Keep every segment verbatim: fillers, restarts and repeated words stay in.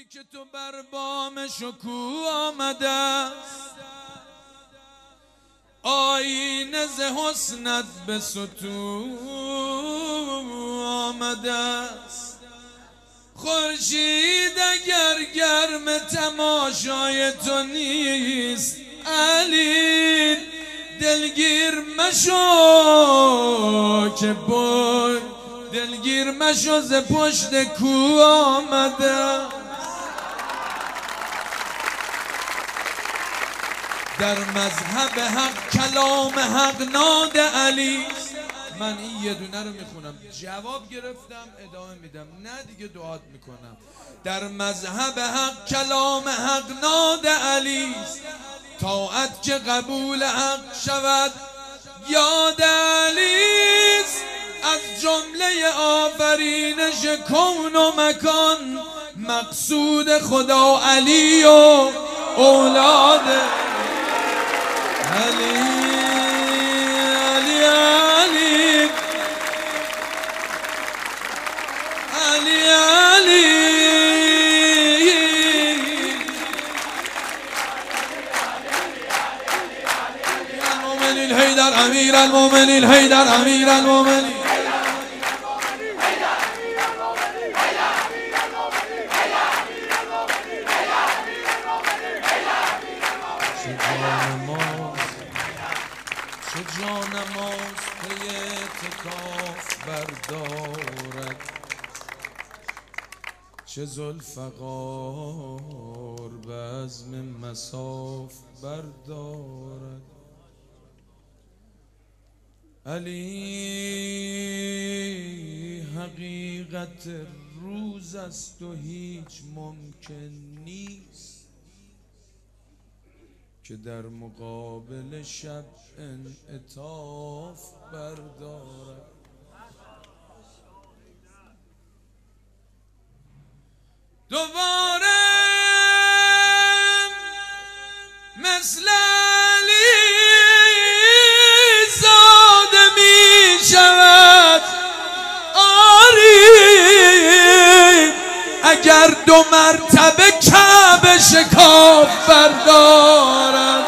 ماهی که تو بر بام شکوه آمده است، آینه ز حسنت به سطوح آمده است. خورشید اگر گرم تماشای تو نیست علی، دلگیر مشو که بای دلگیر مشو ز پشت کو آمده. در مذهب حق کلام حق ناد علی. من این یه دونه رو میخونم، جواب گرفتم ادامه میدم، نه دیگه دعات میکنم. در مذهب حق کلام حق ناد علی، طاعت که قبول حق شود یاد علی. از جمله آفرینش کون و مکان، مقصود خدا علی و اولاد علی. علی علی علی علی المؤمنین حیدر امیر المؤمنین حیدر امیر المؤمنین. چه جانماز پی اعتکاف بردارد، چه ذوالفقار بزم مصاف بردارد. علی حقیقت روز است و هیچ ممکن نیست که در مقابل شب انعطاف بردارد. دوباره مثل علی زاده می شود آری، اگر دو مرتبه کعبه شکاف بردارد.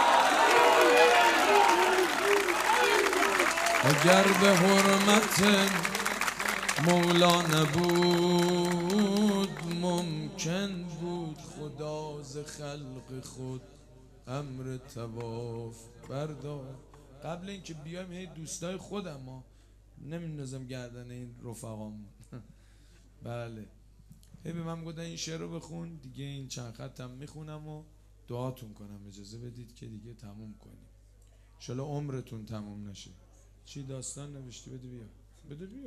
اگر به حرمت مولا نبود، ممکن بود خدا ز خلق خود امر طواف بردار. قبل اینکه بیایم هی دوستای خودم ها نمیندازم گردن این رفقام. بله هی به من گفتن این شعر رو بخون دیگه، این چند خطم میخونم و دعاتون کنم، اجازه بدید که دیگه تموم کنیم، انشالله عمرتون تموم نشه. چی داستان نوشتی؟ بده بیا بده بیا.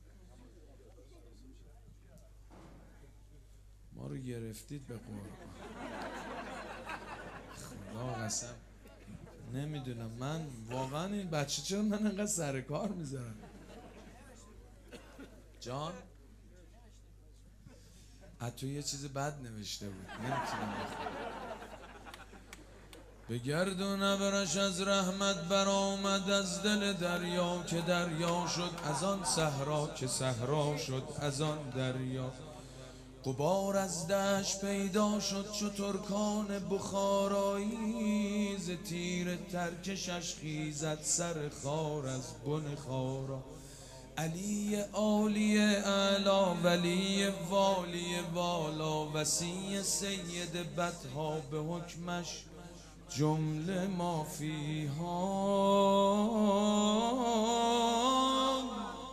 ما رو گرفتید به قرآن، خدا قسم نمیدونم من واقعا این بچه چرا من انقدر سر کار میذارم. جان حتی یه چیز بد نوشته بود نمیتونم بخونم. به گردون ابرش از رحمت برآمد از دل دریا که دریا شد، از آن صحرا که صحرا شد از آن دریا. غبار از دشت پیدا شد چو ترکان بخارایی، ز تیر ترکشش خیزد سر خار از بن خارا. علی عالی اعلا ولی والی والا، وصی سید بدها به حکمش جمله ما فیها.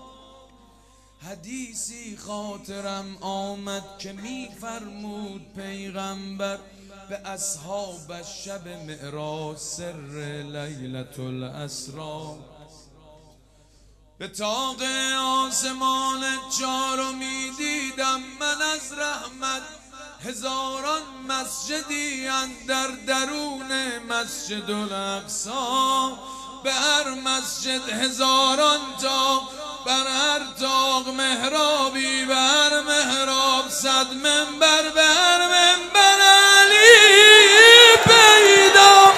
حدیثی خاطرم آمد که می فرمود پیغمبر به اصحابش شب معراج سر لیلة الاسری. به طاق آسمان چارمی دیدم من از رحمت هزاران مسجدی اندر درون مسجد الاقصی. به هر مسجد هزاران طاق، بر هر طاق محرابی، به هر محراب صد منبر، به هر منبر علی پیدا.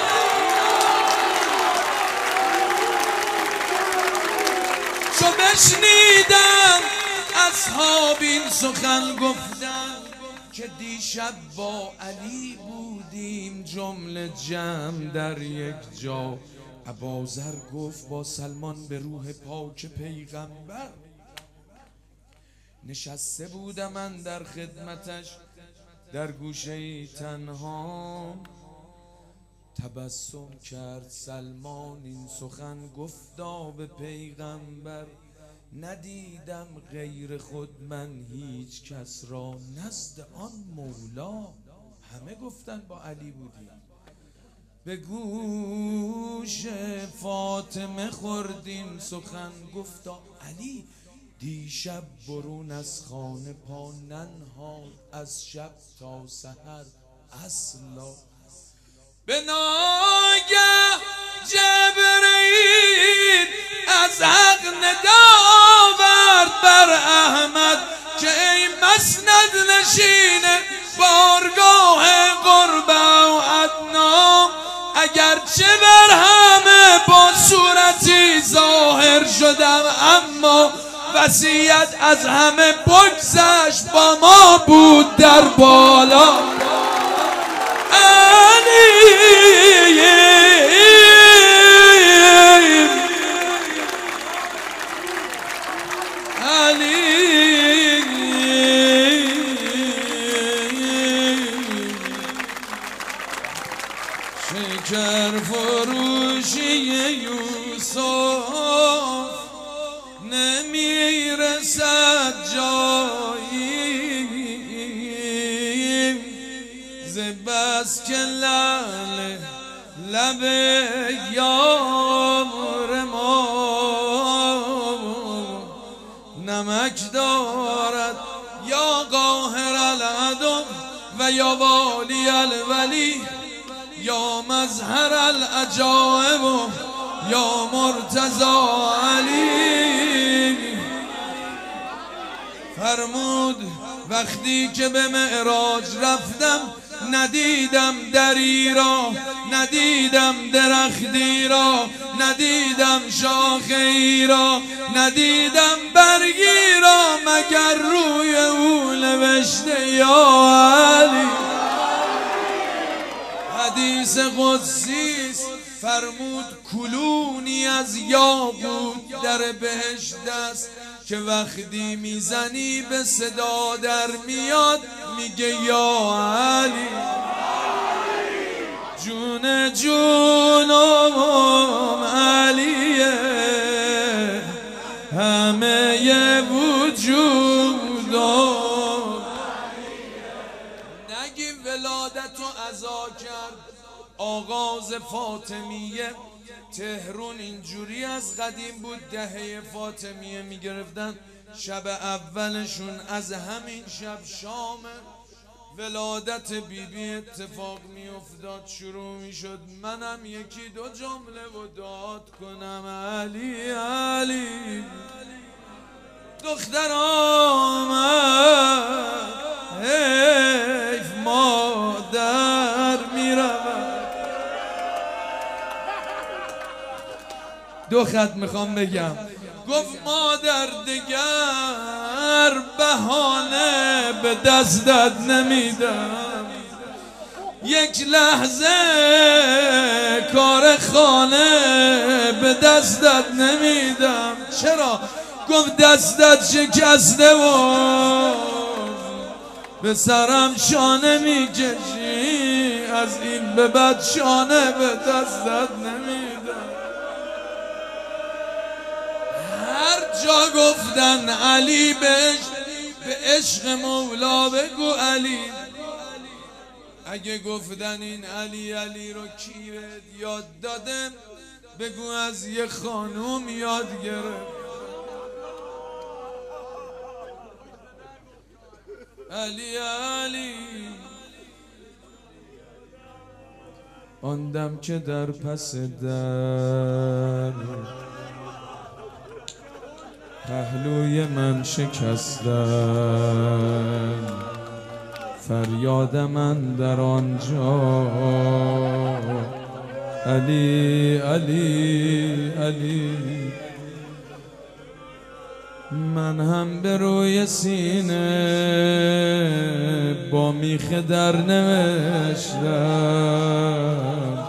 چو بشنیدم اصحاب این سخن گفتن که دیشب با علی بودیم جمله جمع در یک جا. ابوذر گفت با سلمان به روح پاک پیغمبر نشسته بودم من در خدمتش در گوشه تنها. تبسم کرد سلمان این سخن گفتا به پیغمبر ندیدم غیر خود من هیچ کس را نزد آن مولا. همه گفتن با علی بودیم. به گوش فاطمه خوردین سخن گفتا علی دیشب برون از خانه پا ننهاد از شب تا سحر اصلا. به ناگه جبرئیل از حق ندا آورد بر احمد که ای مسند نشین بارگاه قرب و ادنا اگرچه بر همه با صورتی ظاهر شدم اما وصیت از همه بگذشت با ما بود در بالا. علی علی شکر فروشی یوسف نمیرسد جایی ز بس که لعل لب یار ما نمک دارد یا قاهر العدو و یا والی الولی یا مظهر العجائب یا مرتضی علی. فرمود وقتی که به معراج رفتم ندیدم دری را ندیدم درختی را ندیدم شاخه‌ای را ندیدم برگی را مگر روی او نوشته یا علی. حدیث قدسی فرمود کلونی از یاقوت در بهشت است که وقتی میزنی به صدا در میاد میگه یا علی. جون جونم علیه همه وجودم. نگی ولادتو عزا کرد آغاز فاطمیه. تهرون اینجوری از قدیم بود دهه فاطمیه میگرفتن شب اولشون از همین شب شام ولادت بیبی بی اتفاق میافتاد شروع میشد منم یکی دو جمله و داد کنم علی علی. دختر آمد حیف مادر میرود. دو خط میخوام بگم. گفت مادر دگر بهانه به دستت نمیدم یک لحظه کار خانه به دستت نمیدم. چرا؟ گفت دستت شکسته و به سرم شانه میکشی از این به بعد شانه به دستت نمیدم. هر جا گفتن علی بهش به عشق مولا بگو علی. اگه گفتن این علی علی رو کی یاد داده بگو از یه خانوم یاد گرفت. علی علی آن دم که در پس در پهلوی من شکستن فریاد من در آنجا علی علی علی. من هم به روی سینه با میخه در نوشتم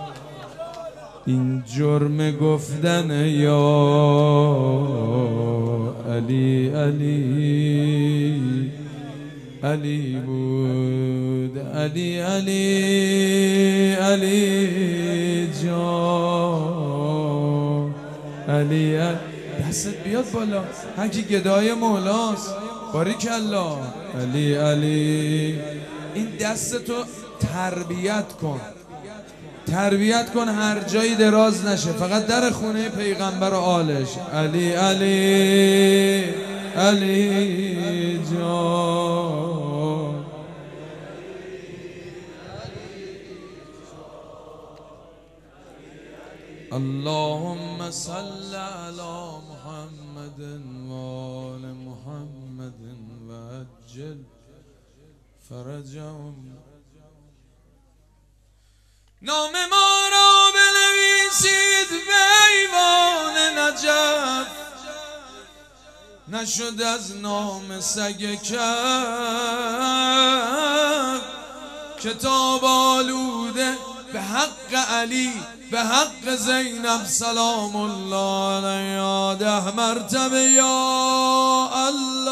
این جرم گفتن یا علی علی علی بود. علی علی علی جان علی علی. دستت بیاد بالا هرکی گدای مولاست. باریکالله. علی علی. این دستتو تربیت کن، تربیت کن هر جایی دراز نشه، فقط در خونه پیغمبر و آلش. علی علی علی جان. اللهم صل علی محمد و آل محمد و عجل فرجهم. نام ما را بنویسید به ایوان نجف، نشد از نام سگ کف. کتاب آلوده به حق علی، به حق زینب سلام الله علیها. ده مرتبه یا الله.